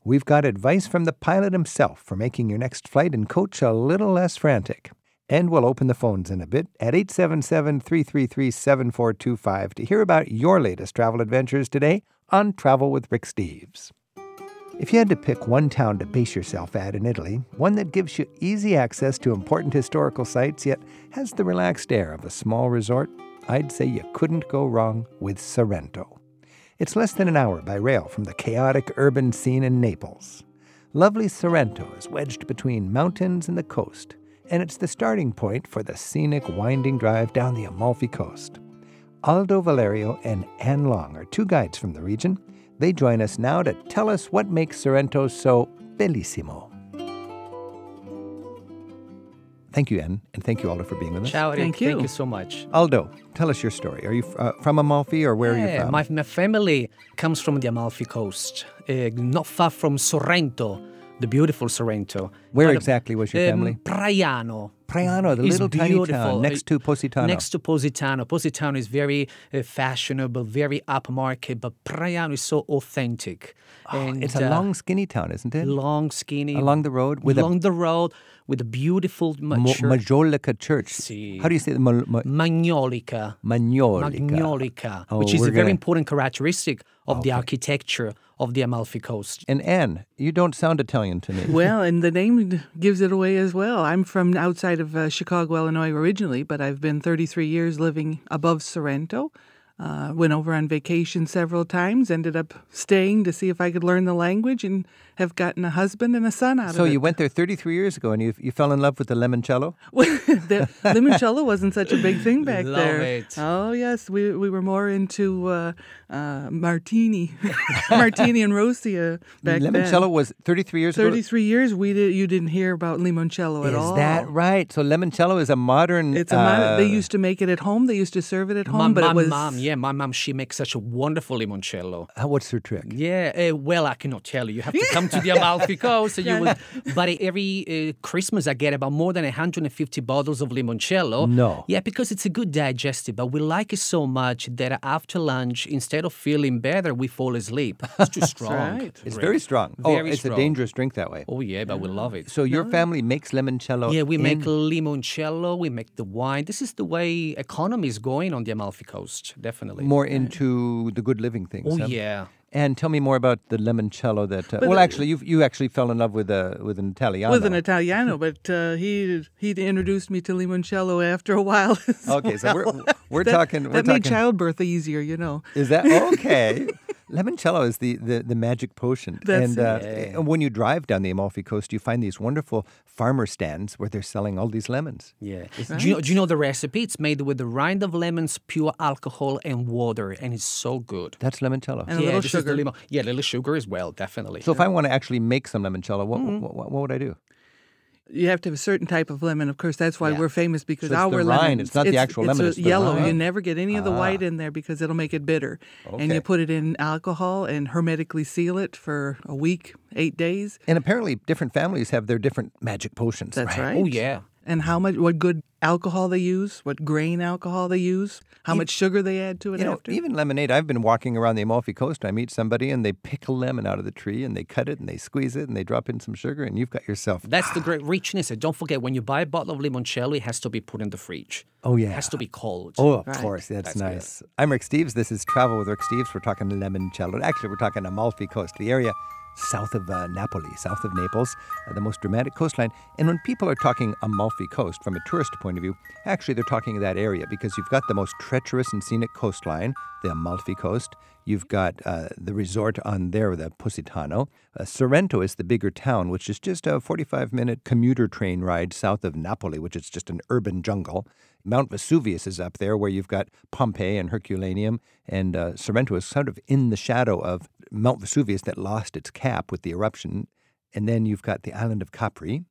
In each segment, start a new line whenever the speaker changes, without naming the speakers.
we've got advice from the pilot himself for making your next flight and coach a little less frantic. And we'll open the phones in a bit at 877-333-7425 to hear about your latest travel adventures today on Travel with Rick Steves. If you had to pick one town to base yourself at in Italy, one that gives you easy access to important historical sites yet has the relaxed air of a small resort, I'd say you couldn't go wrong with Sorrento. It's less than an hour by rail from the chaotic urban scene in Naples. Lovely Sorrento is wedged between mountains and the coast, and it's the starting point for the scenic winding drive down the Amalfi Coast. Aldo Valerio and Anne Long are two guides from the region. They join us now to tell us what makes Sorrento so bellissimo. Thank you, Anne, and thank you, Aldo, for being with us.
Ciao, Rick.
Thank you.
Thank you so much.
Aldo, tell us your story. Are you from Amalfi, or where are you from?
My family comes from the Amalfi Coast, not far from Sorrento, the beautiful Sorrento.
Where exactly was your family?
Praiano.
Praiano, the little tiny town next to Positano.
Next to Positano. Positano is very fashionable, very upmarket, but Praiano is so authentic.
And it's a long, skinny town, isn't it?
Long, skinny.
Along the road?
With a beautiful church.
Majolica Church.
Si.
How do you say it?
Magnolica.
Magnolica.
Which is a very important characteristic of the architecture of the Amalfi Coast.
And Anne, you don't sound Italian to me.
Well, and the name gives it away as well. I'm from outside of Chicago, Illinois originally, but I've been 33 years living above Sorrento. Went over on vacation several times, ended up staying to see if I could learn the language, and have gotten a husband and a son out of it.
So you went there 33 years ago, and you fell in love with the limoncello?
The limoncello wasn't such a big thing back there.
Love it.
Oh, yes. We were more into martini. Martini and Rosia back then.
Limoncello was 33 years ago?
33 years, you didn't hear about limoncello at all.
Is that right? So limoncello is a modern...
It's they used to make it at home. They used to serve it at home, but it was...
My mom, she makes such a wonderful limoncello.
What's her trick?
Yeah, well, I cannot tell you. You have to come to the Amalfi Coast. So you would, but every Christmas, I get about more than 150 bottles of limoncello.
No.
Yeah, because it's a good digestive. But we like it so much that after lunch, instead of feeling better, we fall asleep. It's too strong.
right.
It's very strong. It's
strong.
A dangerous drink that way.
Oh, yeah, but we love it.
So your family makes limoncello?
Yeah, we make limoncello, we make the wine. This is the way economy is going on the Amalfi Coast, definitely.
More into the good living things.
Oh, yeah.
And tell me more about the limoncello that... you actually fell in love with an Italiano.
With an Italiano, but he introduced me to limoncello after a while.
Okay, so we're talking...
That made childbirth easier,
Is that... Okay. Limoncello is the magic potion. And when you drive down the Amalfi Coast, you find these wonderful farmer stands where they're selling all these lemons.
Yeah.
Right.
Do you know the recipe? It's made with the rind of lemons, pure alcohol, and water, and it's so good.
That's limoncello.
And a little sugar.
Yeah, a little sugar as well, definitely.
So if I want to actually make some limoncello, what would I do?
You have to have a certain type of lemon. Of course, that's why we're famous, because
So it's
our
the
lemon...
rind. It's not the actual lemon, it's the
yellow.
rind.
You never get any of the white in there because it'll make it bitter.
Okay.
And you put it in alcohol and hermetically seal it for a week, 8 days.
And apparently different families have their different magic potions.
That's right.
Oh, yeah.
And what good alcohol they use, what grain alcohol they use, how much sugar they add to it after.
Even lemonade. I've been walking around the Amalfi Coast. I meet somebody and they pick a lemon out of the tree and they cut it and they squeeze it and they drop in some sugar and you've got yourself...
That's the great richness. And don't forget, when you buy a bottle of limoncello, it has to be put in the fridge.
Oh, yeah.
It has to be cold.
Oh, of
Right.
course. That's nice.
good.
I'm Rick Steves. This is Travel with Rick Steves. We're talking limoncello. Actually, we're talking Amalfi Coast, the area south of Napoli, south of Naples, the most dramatic coastline. And when people are talking Amalfi Coast from a tourist point of view, actually they're talking that area because you've got the most treacherous and scenic coastline, the Amalfi Coast. You've got the resort on there, the Positano. Sorrento is the bigger town, which is just a 45-minute commuter train ride south of Napoli, which is just an urban jungle. Mount Vesuvius is up there where you've got Pompeii and Herculaneum, and Sorrento is sort of in the shadow of Mount Vesuvius that lost its cap with the eruption. And then you've got the island of Capri,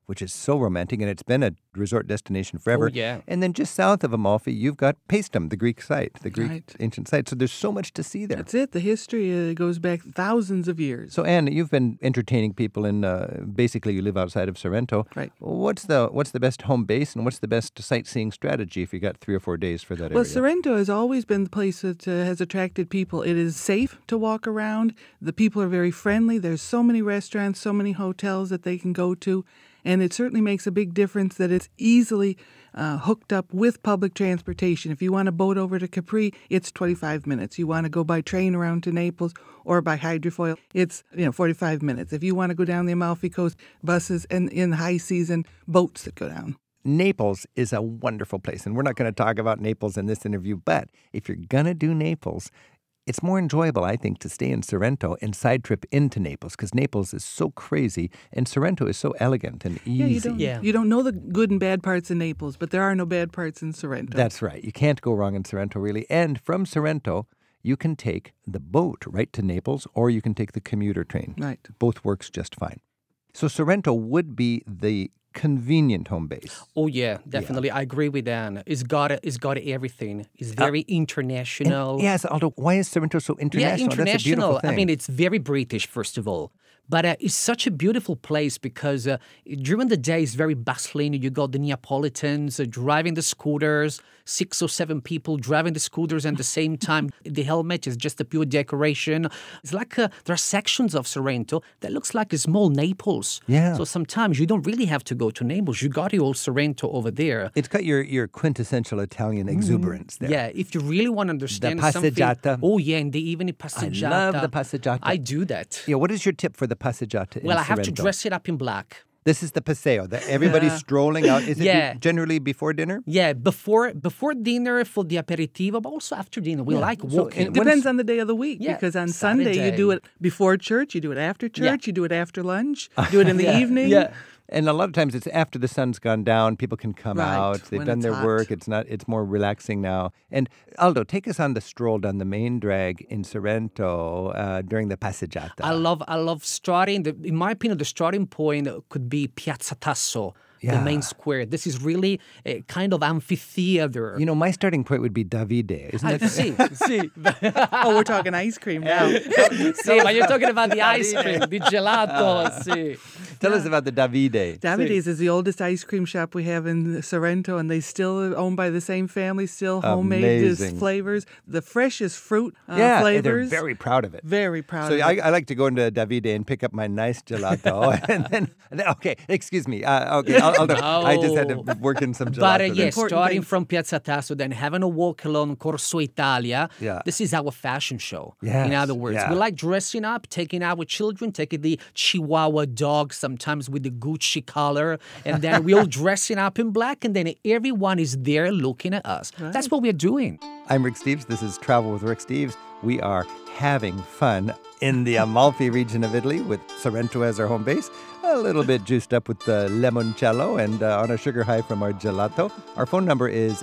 which is so romantic, and it's been a resort destination forever.
Oh, yeah.
And then just south of Amalfi, you've got Paestum, the Greek site, the Greek
Right.
ancient site. So there's so much to see there.
That's it. The history goes back thousands of years.
So, Anne, you've been entertaining people in, basically you live outside of Sorrento.
Right.
What's the best home base and what's the best sightseeing strategy if you got 3 or 4 days for that
Well,
area?
Sorrento has always been the place that has attracted people. It is safe to walk around. The people are very friendly. There's so many restaurants, so many hotels that they can go to. And it certainly makes a big difference that it's easily hooked up with public transportation. If you want to boat over to Capri, it's 25 minutes. You want to go by train around to Naples or by hydrofoil, it's 45 minutes. If you want to go down the Amalfi Coast, buses, and in high season, boats that go down.
Naples is a wonderful place, and we're not going to talk about Naples in this interview, but if you're going to do Naples, it's more enjoyable, I think, to stay in Sorrento and side trip into Naples because Naples is so crazy and Sorrento is so elegant and easy.
You don't know the good and bad parts in Naples, but there are no bad parts in Sorrento.
That's right. You can't go wrong in Sorrento, really. And from Sorrento, you can take the boat right to Naples or you can take the commuter train.
Right.
Both works just fine. So Sorrento would be the convenient home base.
Oh yeah, definitely. I agree with Dan. It's got everything. It's very international.
Yes, although why is Sorrento so international?
Yeah, international.
That's a beautiful thing.
I mean, it's very British, first of all. But it's such a beautiful place because during the day it's very bustling. You got the Neapolitans driving the scooters, 6 or 7 people driving the scooters at the same time. The helmet is just a pure decoration. It's like there are sections of Sorrento that looks like a small Naples.
Yeah.
So sometimes you don't really have to go to Naples. You got your old Sorrento over there.
It's got your quintessential Italian exuberance there.
Yeah, if you really want to understand
passeggiata.
something. Oh, yeah, and the evening passeggiata.
I love the passeggiata.
I do that.
Yeah, what is your tip for the passeggiata in
Well, I have to
Sorrento?
dress it up in black.
This is the paseo. Everybody's strolling out. Is it
Yeah.
generally before dinner?
Yeah, before dinner for the aperitivo, but also after dinner. We like walking.
It depends on the day of the week,
Yeah,
because on Sunday you do
Saturday.
it before church, you do it after church,
Yeah.
you do it after lunch, you do it in the evening.
Yeah.
And a lot of times it's after the sun's gone down, people can come
Right,
out, they've
when
done
it's
their
hot.
work, it's more relaxing now. And Aldo, take us on the stroll down the main drag in Sorrento during the passeggiata.
I love starting. In my opinion, the starting point could be Piazza Tasso,
Yeah.
the main square. This is really a kind of amphitheater.
You know, my starting point would be Davide, isn't it?
See,
Oh, we're talking ice cream now.
see, but you're talking about the ice cream, the gelato. See.
Tell us about the Davide.
Davide's is the oldest ice cream shop we have in Sorrento, and they still are owned by the same family, still homemade
Amazing.
flavors, the freshest fruit
Yeah,
flavors.
they're very proud of it.
Very proud
So
of it.
I like to go into Davide and pick up my nice gelato, and then okay, excuse me, okay, Aldo, I just had to work in some gelato.
But
there.
yes,
Important
starting
things.
from Piazza Tasso, then having a walk along Corso Italia.
Yeah.
This is our fashion show.
Yes,
In other words,
yeah.
we like dressing up, taking our children, taking the Chihuahua dog, sometimes with the Gucci collar, and then we all dressing up in black, and then everyone is there looking at us. That's what we're doing.
I'm Rick Steves. This is Travel with Rick Steves. We are having fun in the Amalfi region of Italy with Sorrento as our home base. A little bit juiced up with the limoncello and on a sugar high from our gelato. Our phone number is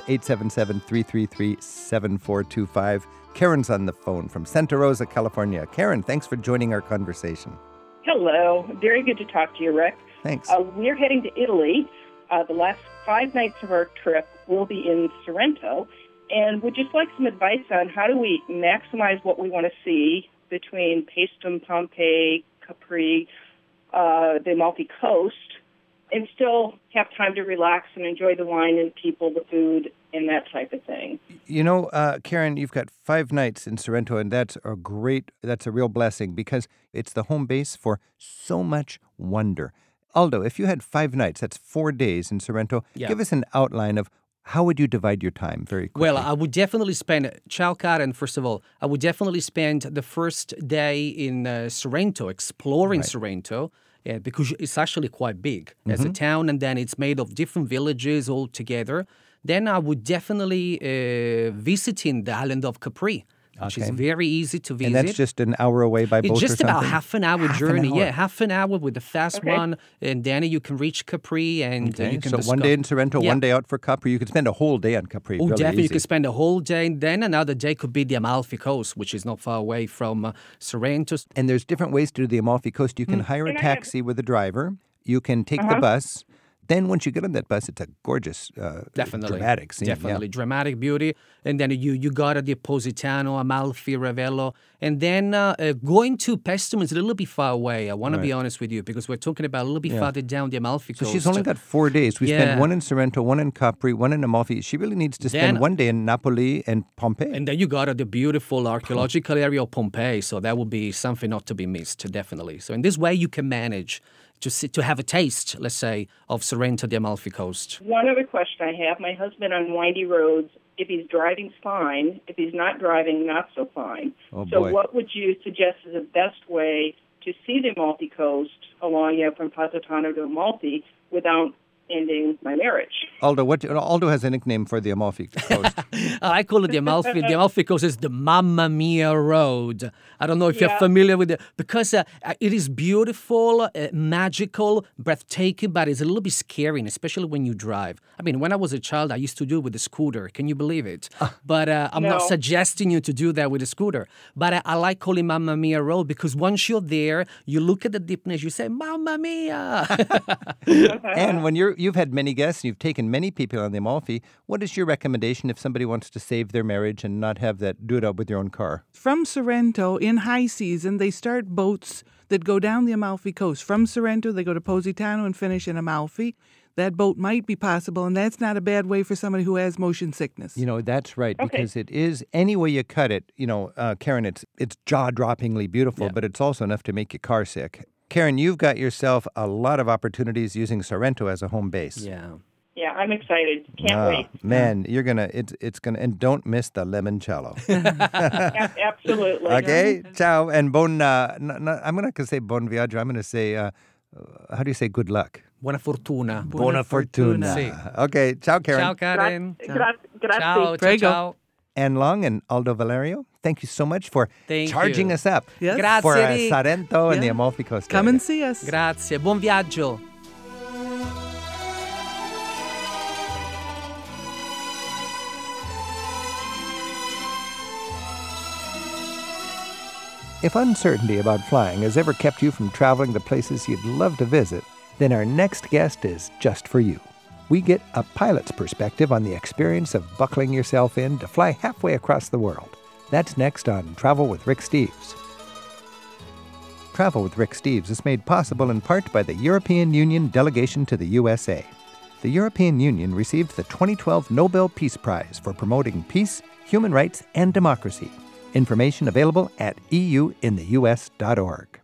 877-333-7425. Karen's on the phone from Santa Rosa, California. Karen, thanks for joining our conversation.
Hello. Very good to talk to you, Rick.
Thanks.
We're heading to Italy. The last 5 nights of our trip will be in Sorrento, and would just like some advice on how do we maximize what we want to see between Paestum, Pompeii, Capri, the Amalfi Coast, and still have time to relax and enjoy the wine and people, the food, and that type of thing.
You know, Karen, you've got 5 nights in Sorrento, and that's a real blessing because it's the home base for so much wonder. Aldo, if you had 5 nights, that's 4 days in Sorrento.
Yeah.
Give us an outline of how would you divide your time very quickly?
Well, I would definitely spend, ciao Karen, first of all, I would definitely spend the first day in Sorrento, exploring Sorrento, because it's actually quite big as a town, and then it's made of different villages all together. Then I would definitely visiting the island of Capri, which is very easy to visit.
And that's just an hour away by boat
It's
or
just
something?
about half an hour
Half an
journey.
hour.
Yeah, half an hour with the fast
Okay.
one, and then you can reach Capri, and
Okay,
you can
so
discover.
one day in Sorrento,
Yeah.
one day out for Capri. You could spend a whole day on Capri.
Oh,
really
definitely. You
easy.
could spend a whole day. And then another day could be the Amalfi Coast, which is not far away from Sorrento.
And there's different ways to do the Amalfi Coast. You can hire a
And I have-
taxi with a driver. You can take the bus. Then once you get on that bus, it's a gorgeous,
Definitely.
dramatic scene.
Definitely. Dramatic beauty. And then you got the Positano, Amalfi, Ravello. And then going to Paestum is a little bit far away. I want to be honest with you, because we're talking about a little bit farther down the Amalfi coast.
So she's only got 4 days. We spent one in Sorrento, one in Capri, one in Amalfi. She really needs to spend one day in Napoli and Pompeii.
And then you got the beautiful archaeological area of Pompeii. So that would be something not to be missed, definitely. So in this way, you can manage to have a taste, let's say, of Sorrento, the Amalfi Coast.
One other question I have. My husband on windy roads, if he's driving, fine. If he's not driving, not so fine.
Oh,
so
boy.
what would you suggest is the best way to see the Amalfi Coast along from Positano to Amalfi without ending my marriage?
Aldo has a nickname for the Amalfi Coast.
I call it the Amalfi. The Amalfi Coast is the Mamma Mia Road. I don't know if you're familiar with it, because it is beautiful, magical, breathtaking, but it's a little bit scary, especially when you drive. I mean, when I was a child, I used to do it with a scooter. Can you believe it? But I'm not suggesting you to do that with a scooter. But I like calling Mamma Mia Road, because once you're there, you look at the deepness, you say, Mamma Mia!
And when you've had many guests, you've taken many people on the Amalfi, what is your recommendation if somebody wants to save their marriage and not have that, do it out with your own car?
From Sorrento, in high season, they start boats that go down the Amalfi Coast. From Sorrento, they go to Positano and finish in Amalfi. That boat might be possible, and that's not a bad way for somebody who has motion sickness.
You know, that's right, because it is, any way you cut it, Karen, it's jaw-droppingly beautiful, but it's also enough to make you car sick. Karen, you've got yourself a lot of opportunities using Sorrento as a home base.
Yeah, I'm excited. Can't wait.
Man, you're gonna, it's gonna, and don't miss the limoncello.
Absolutely.
Okay, ciao, and I'm not gonna say bon viaggio. I'm gonna say, how do you say good luck?
Buona fortuna.
Buona fortuna.
Sì.
Okay, ciao, Karen.
Ciao, Karen.
Grazie.
Ciao, ciao.
Anne Long and Aldo Valerio, thank you so much for charging us up
Yes.
Grazie,
for
Rick.
Sorrento and the Amalfi Coast.
Come
area.
and see us.
Grazie. Buon viaggio.
If uncertainty about flying has ever kept you from traveling to places you'd love to visit, then our next guest is just for you. We get a pilot's perspective on the experience of buckling yourself in to fly halfway across the world. That's next on Travel with Rick Steves. Travel with Rick Steves is made possible in part by the European Union delegation to the USA. The European Union received the 2012 Nobel Peace Prize for promoting peace, human rights, and democracy. Information available at euintheus.org.